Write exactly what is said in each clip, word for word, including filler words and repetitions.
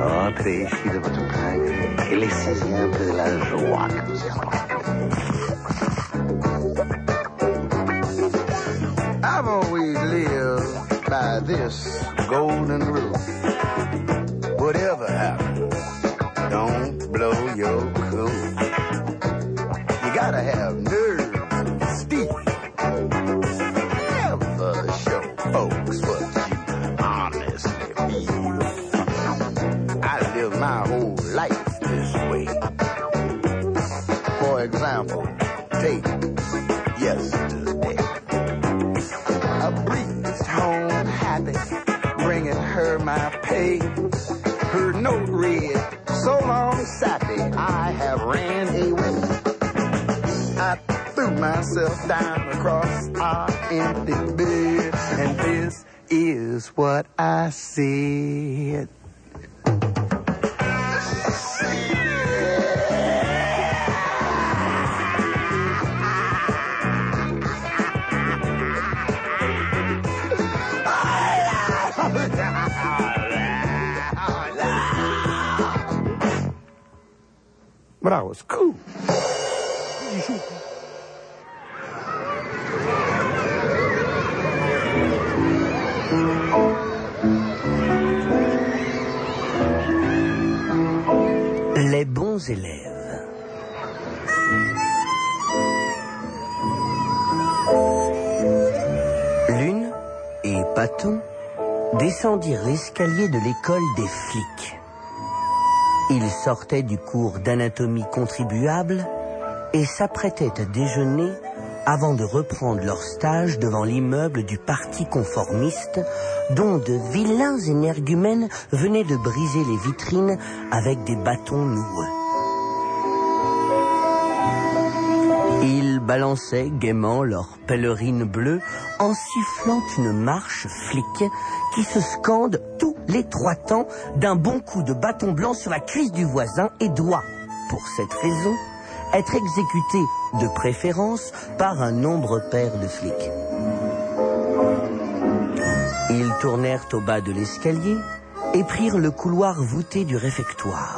Entrez ici de votre pain et laissez-y un peu de la joie que vous avez. I've always lived by this golden rule. Whatever happens, don't blow your cool. You gotta have nerve and steel. Never show folks what you honestly feel. I live my whole life this way. For example, take yesterday. I breezed home happy, bringing her my pay. Her note read, so long sappy, I have ran away. I threw myself down across our empty bed, and this is what I said. But I was cool. Les bons élèves. Lune et Paton descendirent l'escalier de l'école des flics. Ils sortaient du cours d'anatomie contribuable et s'apprêtaient à déjeuner avant de reprendre leur stage devant l'immeuble du parti conformiste dont de vilains énergumènes venaient de briser les vitrines avec des bâtons noueux. Ils balançaient gaiement leurs pèlerines bleues en sifflant une marche flic qui se scande tous les trois temps d'un bon coup de bâton blanc sur la cuisse du voisin et doit, pour cette raison, être exécuté de préférence par un nombre pair de flics. Ils tournèrent au bas de l'escalier et prirent le couloir voûté du réfectoire.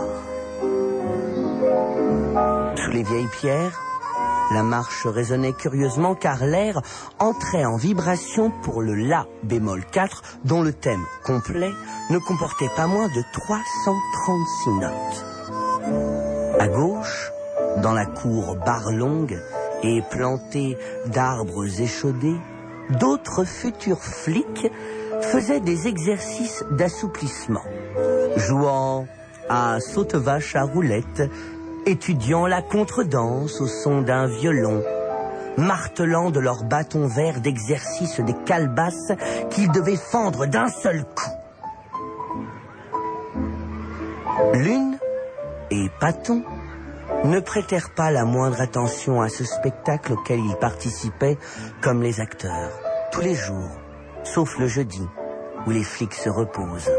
Sous les vieilles pierres, la marche résonnait curieusement car l'air entrait en vibration pour le La bémol quatre dont le thème complet ne comportait pas moins de trois cent trente-six notes. À gauche, dans la cour barre-longue et plantée d'arbres échaudés, d'autres futurs flics faisaient des exercices d'assouplissement, jouant à saute-vache à roulettes, étudiant la contredanse au son d'un violon, martelant de leurs bâtons verts d'exercice des calebasses qu'ils devaient fendre d'un seul coup. Lune et Paton ne prêtèrent pas la moindre attention à ce spectacle auquel ils participaient comme les acteurs, tous les jours, sauf le jeudi, où les flics se reposent.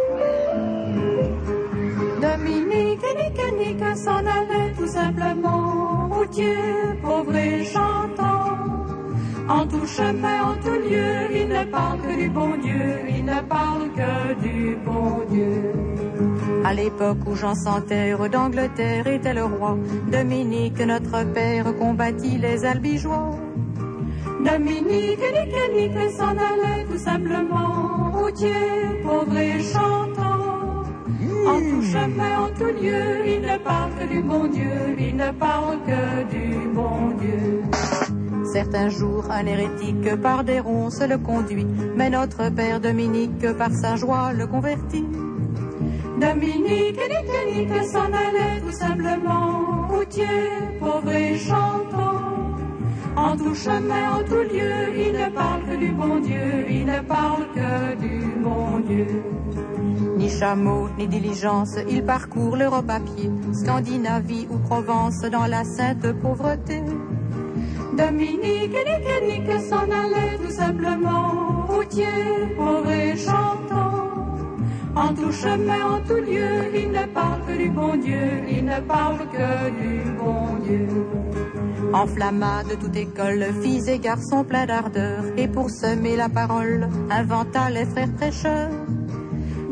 Dominique et Nick et Nick s'en allaient tout simplement, routier, pauvre et chantant. En tout chemin, en tout lieu, il ne parle que du bon Dieu, il ne parle que du bon Dieu. À l'époque où Jean sans terre d'Angleterre était le roi, Dominique, notre père, combattit les albigeois. Dominique et Nick et Nick s'en allaient tout simplement, routier, pauvre et chantant. En tout chemin, en tout lieu, il ne parle que du bon Dieu, il ne parle que du bon Dieu. Certains jours, un hérétique par des ronces le conduit, mais notre père Dominique par sa joie le convertit. Dominique et Nick et Nick s'en allaient tout simplement, routier, pauvre et chantant. En tout chemin, en tout lieu, il ne parle que du bon Dieu, il ne parle que du bon Dieu. Ni chameau, ni diligence, il parcourt l'Europe à pied, Scandinavie ou Provence dans la sainte pauvreté. Dominique et Nick et Nick s'en allaient tout simplement, routier, pauvre et chantant. En tout chemin, en tout lieu, il ne parle que du bon Dieu, il ne parle que du bon Dieu. Enflamma de toute école, filles et garçons pleins d'ardeur, et pour semer la parole, inventa les frères prêcheurs.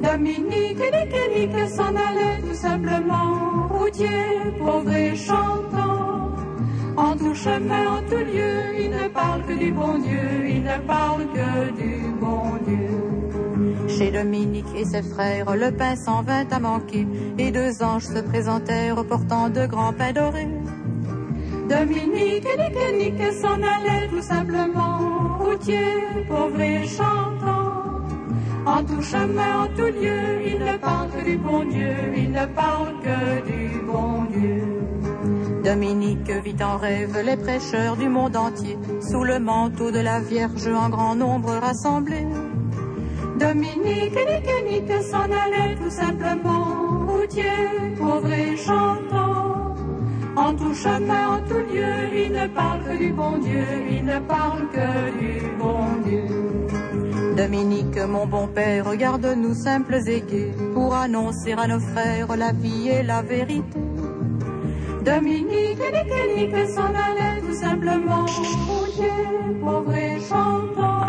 Dominique, nique et nique s'en allait tout simplement, routier, pauvre et chantant. En tout chemin, en tout lieu, il ne parle que du bon Dieu, il ne parle que du bon Dieu. Chez Dominique et ses frères, le pain s'en vint à manquer, et deux anges se présentèrent portant de grands pains dorés. Dominique, nique et nique s'en allait tout simplement, routier, pauvre et chantant. En tout chemin, en tout lieu, il ne parle que du bon Dieu, il ne parle que du bon Dieu. Dominique vit en rêve les prêcheurs du monde entier, sous le manteau de la Vierge en grand nombre rassemblés. Dominique, nique et nique s'en allait tout simplement, routier, pauvre et chantant. En tout chemin, en tout lieu, il ne parle que du bon Dieu, il ne parle que du bon Dieu. Dominique, mon bon père, regarde-nous simples et gais, pour annoncer à nos frères la vie et la vérité. Dominique, nique et nique s'en allait tout simplement, routier, pauvre et chantant.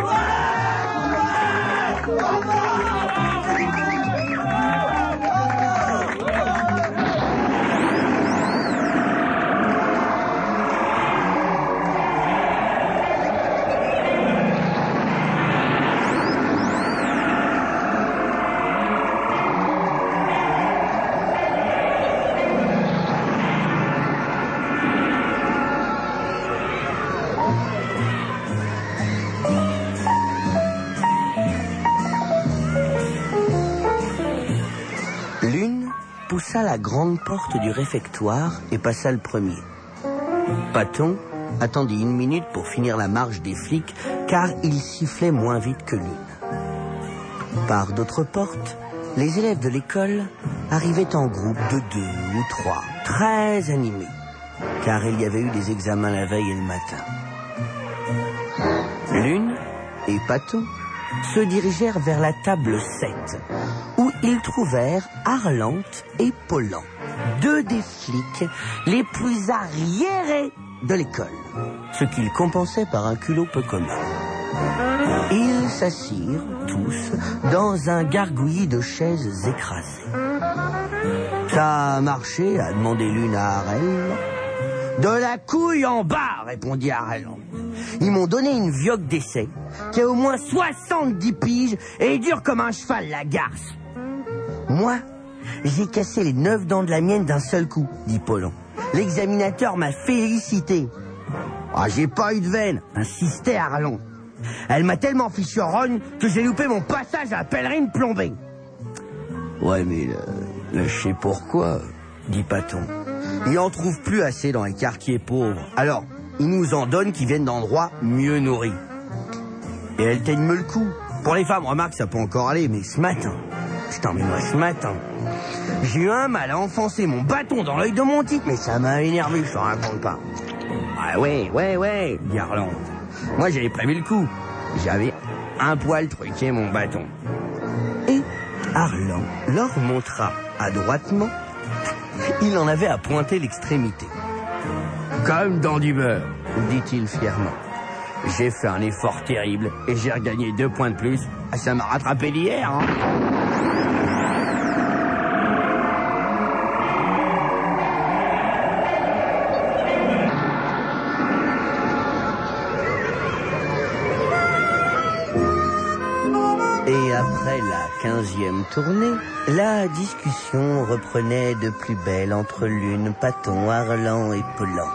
Poussa la grande porte du réfectoire et passa le premier. Paton attendit une minute pour finir la marche des flics, car il sifflait moins vite que Lune. Par d'autres portes, les élèves de l'école arrivaient en groupe de deux ou trois, très animés, car il y avait eu des examens la veille et le matin. Lune et Paton se dirigèrent vers la table sept, où ils trouvèrent Arlante et Paulan, deux des flics les plus arriérés de l'école, ce qu'ils compensaient par un culot peu commun. Ils s'assirent tous dans un gargouillis de chaises écrasées. « Ça a marché ?» a demandé Lune à Harel. « De la couille en bas !» répondit Harel. « Ils m'ont donné une vioque d'essai qui a au moins soixante-dix piges et dure comme un cheval, la garce. Moi, j'ai cassé les neuf dents de la mienne d'un seul coup, dit Paulan. L'examinateur m'a félicité. Ah, j'ai pas eu de veine, insistait Arlon. Elle m'a tellement fichu rogne que j'ai loupé mon passage à la pèlerine plombée. Ouais, mais euh, je sais pourquoi, dit Paton. Il en trouve plus assez dans les quartiers pauvres. Alors, il nous en donne qui viennent d'endroits mieux nourris. Et elle teigne le coup. Pour les femmes, remarque, ça peut encore aller, mais ce matin... Putain, mais moi, ce matin, j'ai eu un mal à enfoncer mon bâton dans l'œil de mon type, mais ça m'a énervé, je te raconte pas. Ah ouais, ouais, ouais, dit Arlande. Moi, j'avais prévu le coup. J'avais un poil truqué mon bâton. Et Arlande leur montra adroitement, il en avait à pointer l'extrémité. Comme dans du beurre, dit-il fièrement. J'ai fait un effort terrible et j'ai regagné deux points de plus. Ah, ça m'a rattrapé d'hier, hein. Et après la quinzième tournée, la discussion reprenait de plus belle entre Lune, Paton, Arlan et Paulan.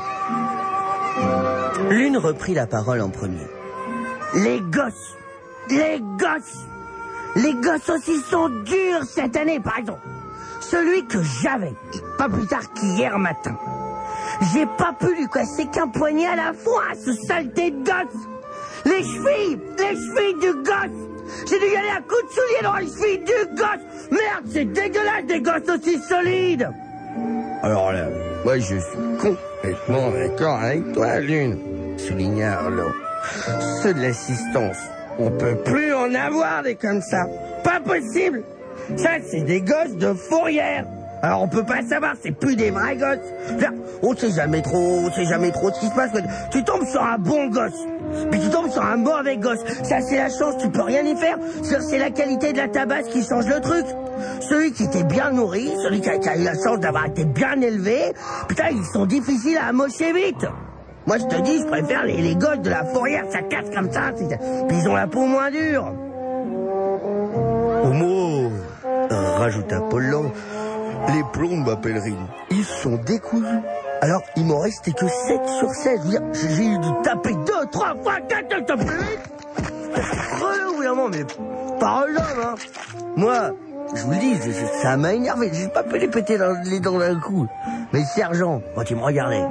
Lune reprit la parole en premier. Les gosses, les gosses, les gosses aussi sont durs cette année, par exemple. Celui que j'avais, pas plus tard qu'hier matin. J'ai pas pu lui casser qu'un poignet à la fois, ce saleté de gosse. Les chevilles, les chevilles du gosse. J'ai dû y aller à coups de soulier dans les chevilles du gosse. Merde, c'est dégueulasse des gosses aussi solides. Alors là, moi je suis complètement d'accord avec toi, Lune, souligna Arlon. Ceux de l'assistance, on peut plus en avoir des comme ça. Pas possible. Ça, c'est des gosses de fourrière. Alors on peut pas savoir, c'est plus des vrais gosses. Là, on sait jamais trop, on sait jamais trop ce qui se passe. Tu tombes sur un bon gosse, puis tu tombes sur un mauvais gosse. Ça c'est la chance, tu peux rien y faire. C'est la qualité de la tabasse qui change le truc. Celui qui était bien nourri, celui qui a, qui a eu la chance d'avoir été bien élevé, putain, ils sont difficiles à amocher vite. Moi je te dis, je préfère les, les gosses de la fourrière, ça casse comme ça, puis ils ont la peau moins dure. Homo, rajoute Apollon, les plombs de ma pèlerine, ils sont décousus. Alors, il m'en restait que sept sur seize. J'ai eu de taper deux, trois fois, quatre, quatre, quatre. Relou, vraiment, mais parole d'homme, hein. Moi, je vous le dis, ça m'a énervé. J'ai pas pu les péter dans les dents d'un coup. Mais le sergent, quand il me regardait.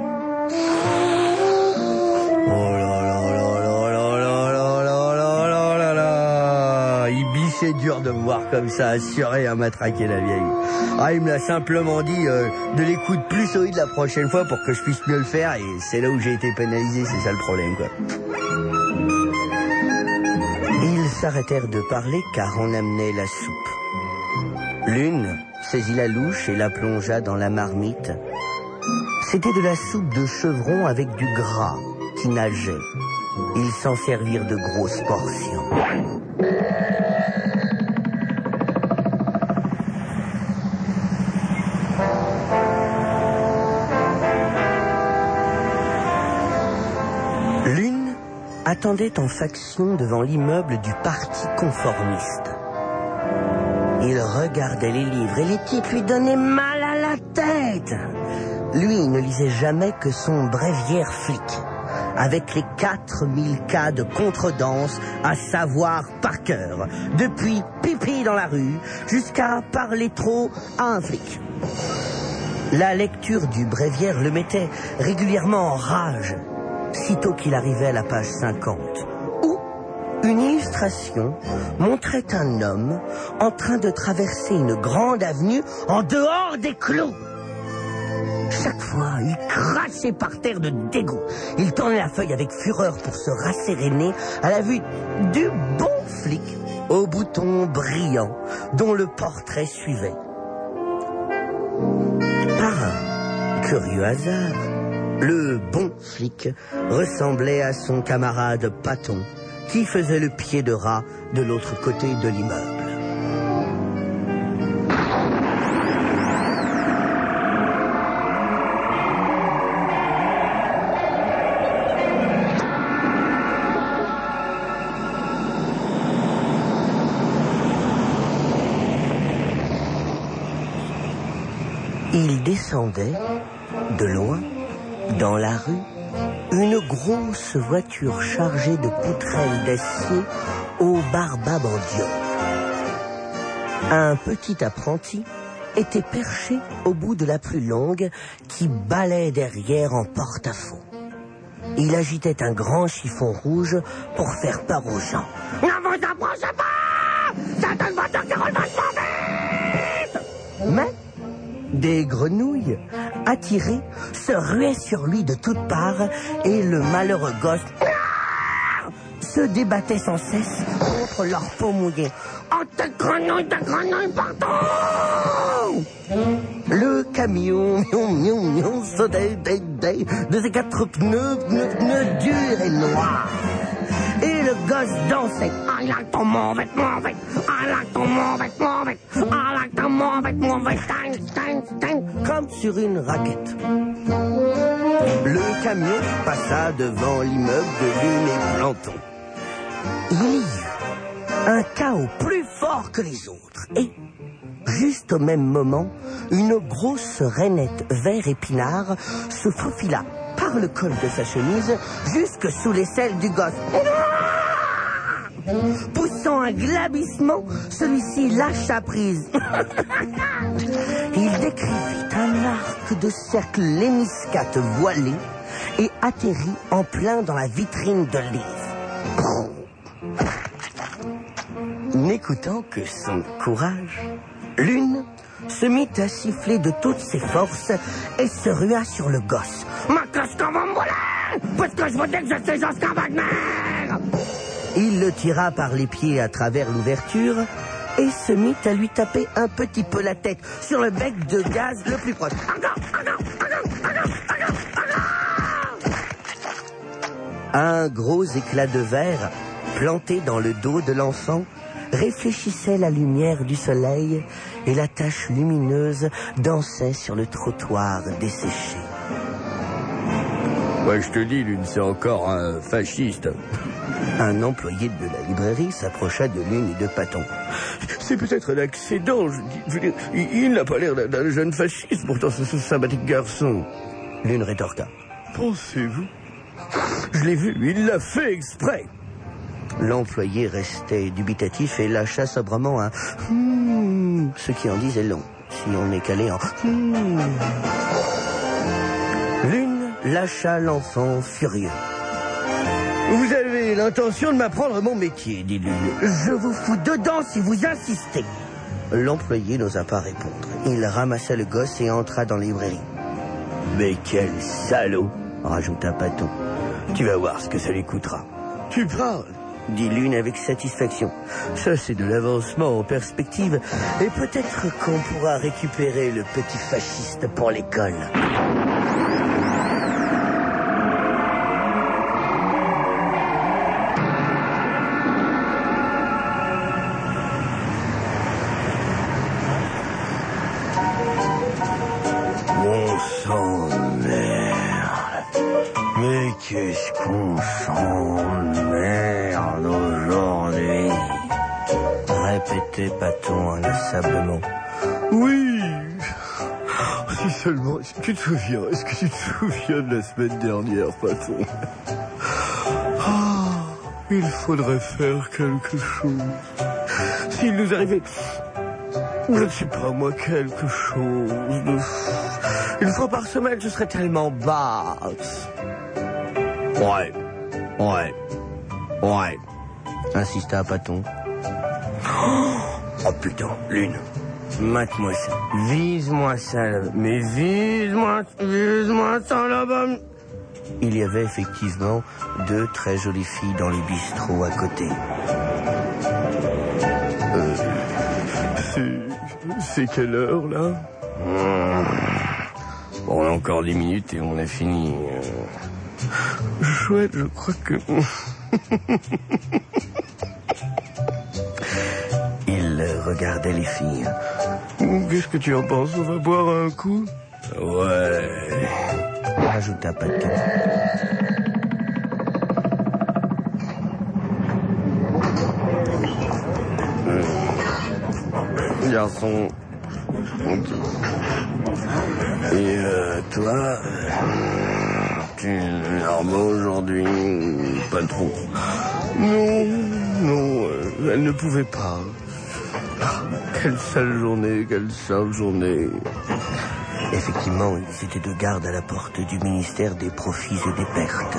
Oh là là là là là là là là là là là là. Il bichait dur de me voir comme ça, assuré à matraquer la vieille. Ah, il me l'a simplement dit euh, de les coups de plus solide la prochaine fois pour que je puisse mieux le faire. Et c'est là où j'ai été pénalisé, c'est ça le problème, quoi. Ils s'arrêtèrent de parler car on amenait la soupe. L'une saisit la louche et la plongea dans la marmite. C'était de la soupe de chevron avec du gras qui nageait. Ils s'en servirent de grosses portions. L'une attendait en faction devant l'immeuble du parti conformiste. Il regardait les livres et les types lui donnaient mal à la tête. Lui, il ne lisait jamais que son bréviaire flic, avec les quatre mille cas de contredanse à savoir par cœur, depuis pipi dans la rue jusqu'à parler trop à un flic. La lecture du bréviaire le mettait régulièrement en rage, sitôt qu'il arrivait à la page cinquante, où une illustration montrait un homme en train de traverser une grande avenue en dehors des clous. Chaque fois, il crachait par terre de dégoût. Il tournait la feuille avec fureur pour se rasséréner à la vue du bon flic au bouton brillant dont le portrait suivait. Par un curieux hasard, le bon flic ressemblait à son camarade Paton, qui faisait le pied de rat de l'autre côté de l'immeuble. Il descendait, de loin, dans la rue, une grosse voiture chargée de poutrelles d'acier au barbabandion. Un petit apprenti était perché au bout de la plus longue qui balait derrière en porte-à-faux. Il agitait un grand chiffon rouge pour faire peur aux gens. « Ne vous approchez pas! C'est une voiture qui roule vachement vite !» Mais des grenouilles, attirées, se ruaient sur lui de toutes parts et le malheureux gosse se débattait sans cesse contre leur peau mouillée. « Oh, des grenouilles, des grenouilles partout !» Le camion, mion, mion, mion, sautait de ses quatre pneus, pneus, pneus durs et noirs. Et le gosse dansait. Ah là, ton mauvais, mauvais. Ah là, ton mauvais, mauvais. Ah là, ton mauvais, mauvais. Tang, tang, tang. Comme sur une raquette. Le camion passa devant l'immeuble de Lune et Planton. Il y eut un chaos plus fort que les autres. Et, juste au même moment, une grosse rainette vert épinard se faufila par le col de sa chemise jusque sous l'aisselle du gosse. Poussant un glabissement, celui-ci lâcha prise. Il décrivit un arc de cercle léniscate voilé et atterrit en plein dans la vitrine de livre. N'écoutant que son courage, Lune se mit à siffler de toutes ses forces et se rua sur le gosse. « Ma qu'est-ce qu'on va me voler? Parce que je vous dis que je suis Oscar Wagner !» Il le tira par les pieds à travers l'ouverture et se mit à lui taper un petit peu la tête sur le bec de gaz le plus proche. Un gros éclat de verre, planté dans le dos de l'enfant, réfléchissait la lumière du soleil et la tache lumineuse dansait sur le trottoir desséché. Ouais, je te dis, Lune, c'est encore un fasciste. Un employé de la librairie s'approcha de Lune et de Paton. C'est peut-être un accident, je, dis, je veux dire, il, il n'a pas l'air d'un, d'un jeune fasciste, pourtant c'est ce sympathique garçon. Lune rétorqua. Pensez-vous? Je l'ai vu, il l'a fait exprès. L'employé restait dubitatif et lâcha sobrement un hmm, ce qui en disait long, si on est calé en hmm. Lune lâcha l'enfant furieux. Vous avez l'intention de m'apprendre mon métier, dit Lune. Je vous fous dedans si vous insistez. L'employé n'osa pas répondre. Il ramassa le gosse et entra dans la librairie. Mais quel salaud, rajouta Paton. Tu vas voir ce que ça lui coûtera. Tu parles, dit Lune avec satisfaction. Ça, c'est de l'avancement en perspective. Et peut-être qu'on pourra récupérer le petit fasciste pour l'école. On s'emmerde. Mais qu'est-ce qu'on s'emmerde aujourd'hui? Répétait Paton inlassablement. Oui. Si seulement... Est-ce que tu te souviens Est-ce que tu te souviens de la semaine dernière, Paton? Ah, il faudrait faire quelque chose. S'il nous arrivait... Je ne sais pas moi, quelque chose de... Une fois par semaine, je serais tellement basse. Ouais, ouais, ouais, insista Paton. Oh putain, Lune, mate-moi ça. Vise-moi ça, là. Mais vise-moi, vise-moi ça là-bas. Il y avait effectivement deux très jolies filles dans le bistrot à côté. Euh, c'est... C'est quelle heure, là? Mmh. Bon, on a encore dix minutes et on a fini. Chouette, je crois que... Il regardait les filles. Qu'est-ce que tu en penses? On va boire un coup? Ouais, rajouta Paton. Garçon. Okay. Et euh, toi, tu es normaux aujourd'hui? Pas trop. Non, non, euh, elle ne pouvait pas. Ah, quelle sale journée, quelle sale journée. Effectivement, ils étaient de garde à la porte du ministère des Profits et des Pertes.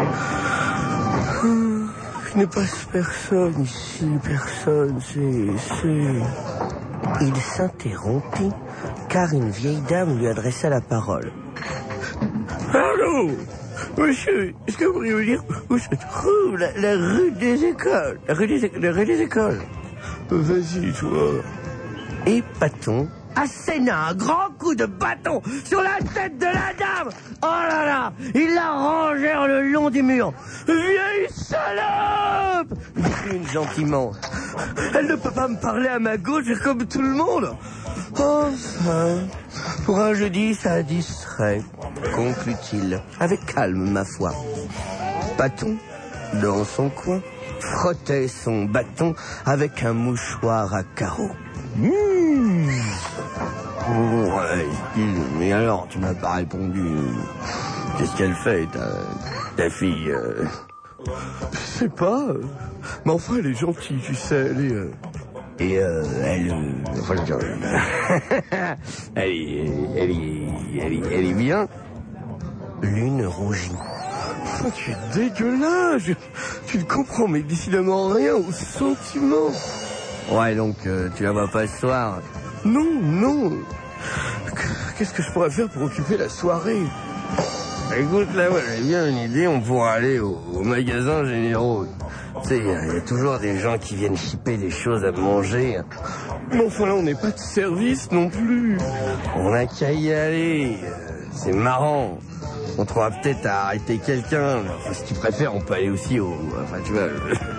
Hum, il ne passe personne ici, personne, c'est... c'est... Il s'interrompit, car une vieille dame lui adressa la parole. Allô, monsieur, est-ce que vous pourriez me dire où se trouve la, la rue des écoles? La rue des, la rue des écoles. Vas-y, toi. Et Paton asséna un grand coup de bâton sur la tête de la dame. Oh là là, ils la rangèrent le long du mur. Vieille salope, dit-il gentiment. Elle ne peut pas me parler à ma gauche comme tout le monde. Enfin, pour un jeudi, ça distrait, conclut-il, avec calme, ma foi. Paton, dans son coin, frottait son bâton avec un mouchoir à carreaux. Mmh. Ouais, mais alors, tu m'as pas répondu. Qu'est-ce qu'elle fait, ta, ta fille euh... Je sais pas. Mais enfin, elle est gentille, tu sais, elle est... Euh... Et euh, elle... Euh, enfin, je veux dire... elle, est, elle, est, elle, est, elle est bien. Lune rougit. Oh, tu es dégueulasse. Tu ne comprends mais décidément rien aux sentiments. Ouais, donc, euh, tu la vois pas ce soir? Non, non. Qu'est-ce que je pourrais faire pour occuper la soirée? Écoute, là, ouais, j'ai bien une idée, on pourra aller au, au magasin généraux. Tu sais, il y, y a toujours des gens qui viennent chipper des choses à manger. Mais enfin là, on n'est pas de service non plus. On a qu'à y aller. C'est marrant. On trouvera peut-être à arrêter quelqu'un. Enfin, si tu préfères, on peut aller aussi au... Enfin, tu vois...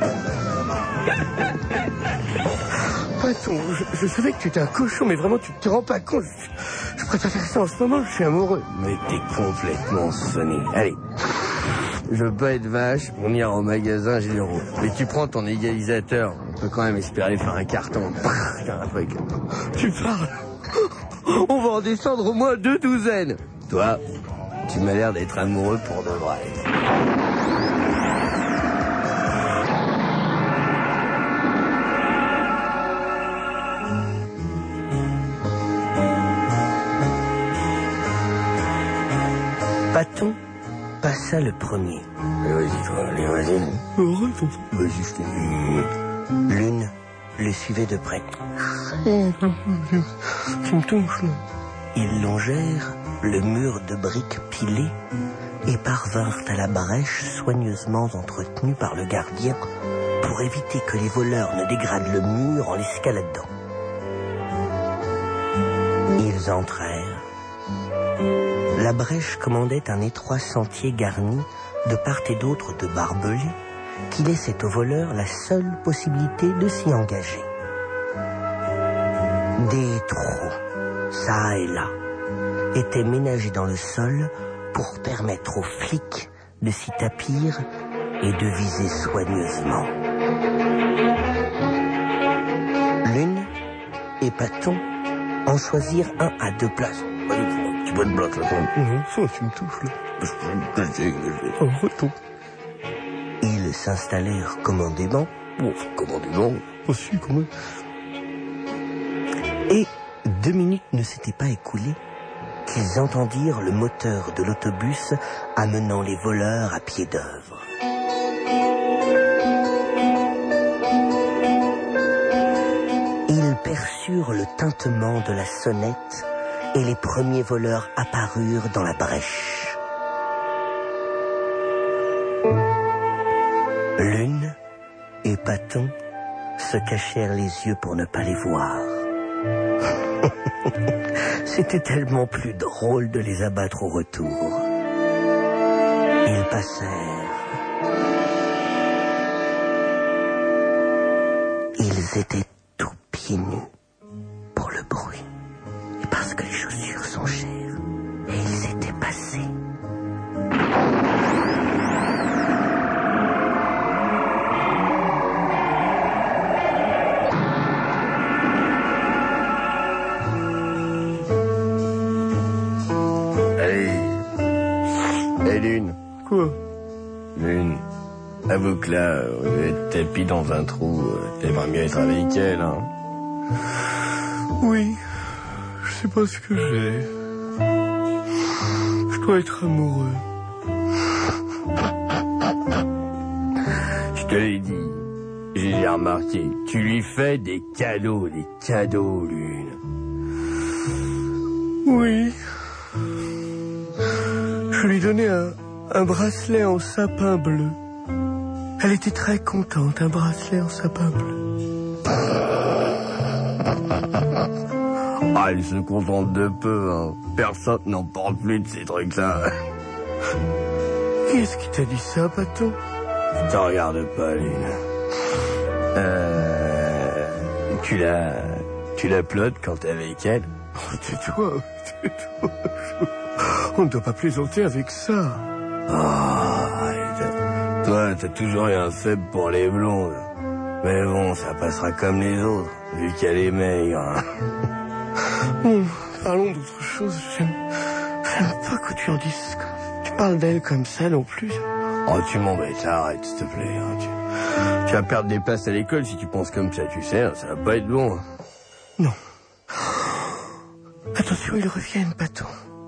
Patton, je, je savais que tu étais un cochon, mais vraiment, tu te rends pas compte. Je, je préfère faire ça en ce moment, je suis amoureux. Mais t'es complètement sonné. Allez, je veux pas être vache, on ira au magasin Généraux. Mais tu prends ton égalisateur, on peut quand même espérer faire un carton. Un truc. Tu parles. On va en descendre au moins deux douzaines. Toi, tu m'as l'air d'être amoureux pour de vrai. Patton passa le premier. Allez, vas-y, toi, allez, vas-y. Arrête, on... Vas-y, je t'ai dit. Lune le suivait de près. Tu me touches, là. Ils longèrent le mur de briques pilées et parvinrent à la brèche soigneusement entretenue par le gardien pour éviter que les voleurs ne dégradent le mur en l'escaladant. Ils entrèrent. La brèche commandait un étroit sentier garni de part et d'autre de barbelés qui laissait aux voleurs la seule possibilité de s'y engager. Des trous, ça et là, étaient ménagés dans le sol pour permettre aux flics de s'y tapir et de viser soigneusement. Lune et Patton en choisirent un à deux places. Tu peux te bloquer là, toi. Non, ça, tu me touches, là. Oh, retour. Ils s'installèrent commodément. Bon, commodément. Aussi, quand même. Et deux minutes ne s'étaient pas écoulées qu'ils entendirent le moteur de l'autobus amenant les voleurs à pied d'œuvre. Ils perçurent le tintement de la sonnette et les premiers voleurs apparurent dans la brèche. Lune et Patton se cachèrent les yeux pour ne pas les voir. C'était tellement plus drôle de les abattre au retour. Ils passèrent. Ils étaient tout pieds nus pour le bruit et parce que les chaussures sont chères. Et ils étaient passés. Lune. Quoi? Lune. Avoue que là, vous êtes tapis dans un trou. T'aimerais mieux être avec elle, hein? Oui. Je sais pas ce que j'ai. Je dois être amoureux. Je te l'ai dit. J'ai remarqué. Tu lui fais des cadeaux, des cadeaux, Lune. Oui. Je lui donnais un, un bracelet en sapin bleu. Elle était très contente, un bracelet en sapin bleu. Ah, elle se contente de peu, hein. Personne n'en parle plus de ces trucs-là. Qu'est-ce qui t'a dit ça, Patton? Je te regarde pas, Lune. Euh... Tu la... Tu la plottes quand t'es avec elle? Oh, tais-toi, tais-toi. On ne doit pas plaisanter avec ça. Oh, toi, t'as toujours eu un faible pour les blondes. Mais bon, ça passera comme les autres, vu qu'elle est maigre. Bon, parlons d'autre chose. J'aime, j'aime pas que tu en dises. Tu parles d'elle comme ça non plus. Oh, tu m'embêtes, arrête, s'il te plaît. Hein, tu, tu vas perdre des places à l'école si tu penses comme ça, tu sais, ça va pas être bon. Non. Attention, ils reviennent, Patton.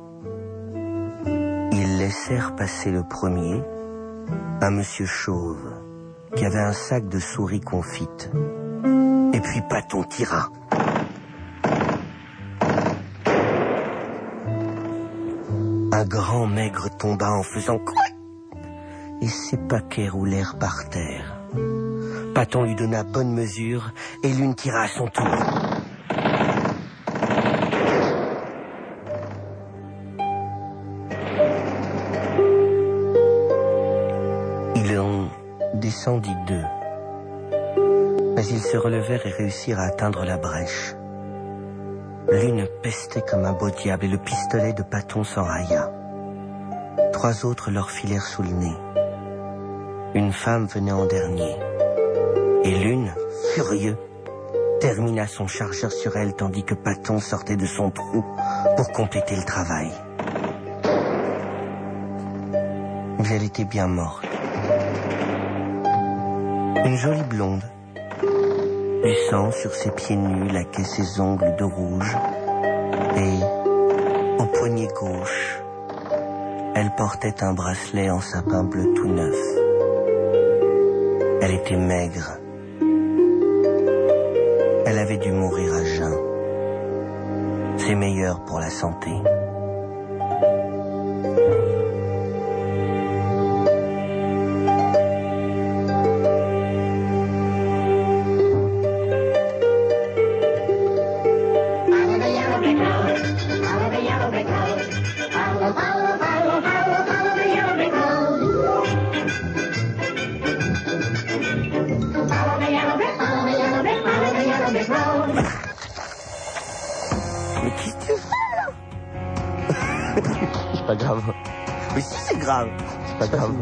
Ils laissèrent passer le premier, un monsieur chauve, qui avait un sac de souris confites. Et puis Patton tira. Un grand maigre tomba en faisant couac, et ses paquets roulèrent par terre. Paton lui donna bonne mesure et Lune tira à son tour. Il en descendit deux. Mais ils se relevèrent et réussirent à atteindre la brèche. Lune pestait comme un beau diable et le pistolet de Paton s'enrailla. Trois autres leur filèrent sous le nez. Une femme venait en dernier. Et Lune, furieux, termina son chargeur sur elle tandis que Paton sortait de son trou pour compléter le travail. Mais elle était bien morte. Une jolie blonde. Du sang sur ses pieds nus laquait ses ongles de rouge. Et, au poignet gauche, elle portait un bracelet en sapin bleu tout neuf. Elle était maigre. Elle avait dû mourir à jeun. C'est meilleur pour la santé. Mais qu'est-ce que tu fais là? C'est pas grave. Mais si c'est grave, c'est pas grave.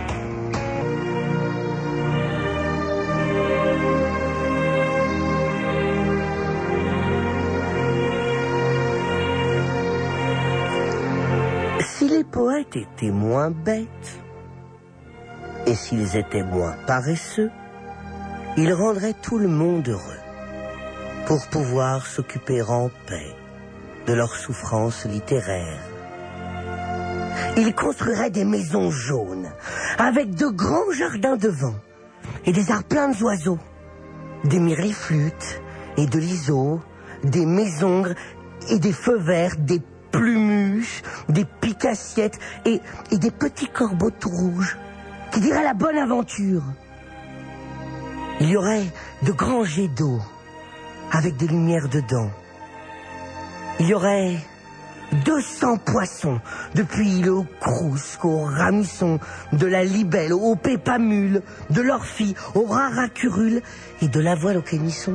Si les poètes étaient moins bêtes, et s'ils étaient moins paresseux, ils rendraient tout le monde heureux, pour pouvoir s'occuper en paix de leurs souffrances littéraires. Ils construiraient des maisons jaunes, avec de grands jardins devant, et des arbres pleins d'oiseaux, des mirliflutes et de liseaux, des mésongres et des feux verts, des plumuches, des picassiettes et, et des petits corbeaux tout rouges, qui diraient la bonne aventure. Il y aurait de grands jets d'eau, avec des lumières dedans. Il y aurait deux cents poissons, depuis le crousque au ramusson, de la libelle au pépamule, de l'orphie au raracurule et de la voile au kénisson.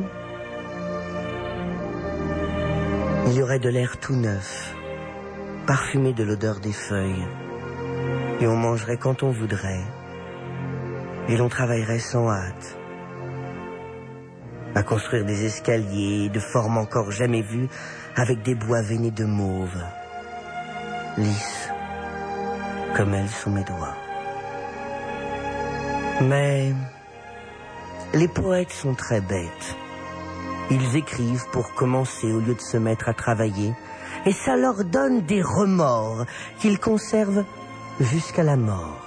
Il y aurait de l'air tout neuf, parfumé de l'odeur des feuilles, et on mangerait quand on voudrait, et l'on travaillerait sans hâte, à construire des escaliers de forme encore jamais vue, avec des bois veinés de mauve, lisses, comme elle sous mes doigts. Mais les poètes sont très bêtes. Ils écrivent pour commencer au lieu de se mettre à travailler, et ça leur donne des remords qu'ils conservent jusqu'à la mort.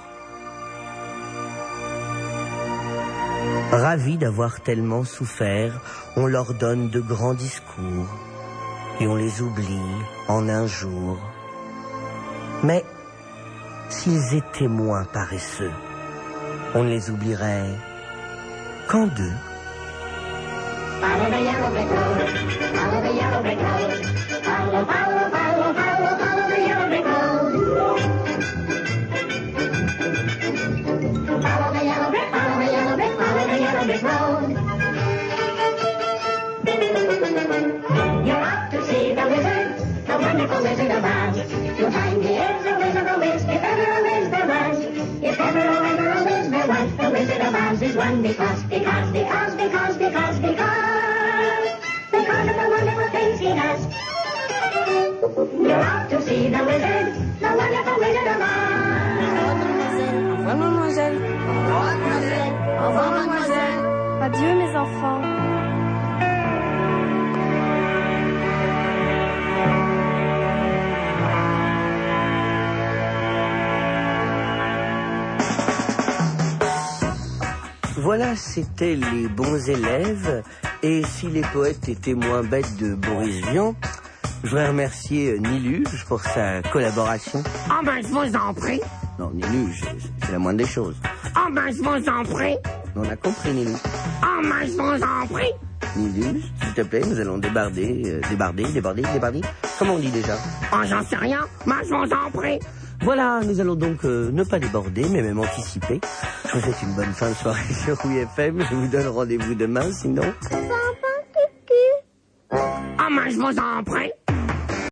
Ravis d'avoir tellement souffert, on leur donne de grands discours, et on les oublie en un jour. Mais s'ils étaient moins paresseux, on ne les oublierait qu'en deux. Follow the yellow brick road, follow the yellow brick road, follow, follow, follow, follow, follow the yellow brick road. Follow the yellow brick, follow the yellow brick, follow the yellow brick road. You're off to see the wizard, the wonderful Wizard of Oz. You'll find he is a wizard of Wiz, if ever a Wiz there was. If ever, oh, ever a Wiz there was, the Wizard of Oz is one because, because, because, because, because, because, because of the wonderful things he does. You're off to see the wizard, the wonderful Wizard of Oz. Au revoir, mademoiselle. Au revoir, mademoiselle. Au revoir, mademoiselle. Adieu, mes enfants. Voilà, c'était les bons élèves. Et si les poètes étaient moins bêtes de Boris Vian, je voudrais remercier Niluge pour sa collaboration. Ah ben, je vous en prie. Non, Niluge, c'est la moindre des choses. Ah ben, je vous en prie. On a compris, Nilus. Oh, mais je vous en prie. Nilus, s'il te plaît, nous allons débarder, euh, débarder, débarder, débarder. Comment on dit déjà? Oh, j'en sais rien, mais je vous en prie. Voilà, nous allons donc euh, ne pas déborder, mais même anticiper. Je vous souhaite une bonne fin de soirée sur W F M. Je vous donne rendez-vous demain, sinon... Oh, mais je vous en prie.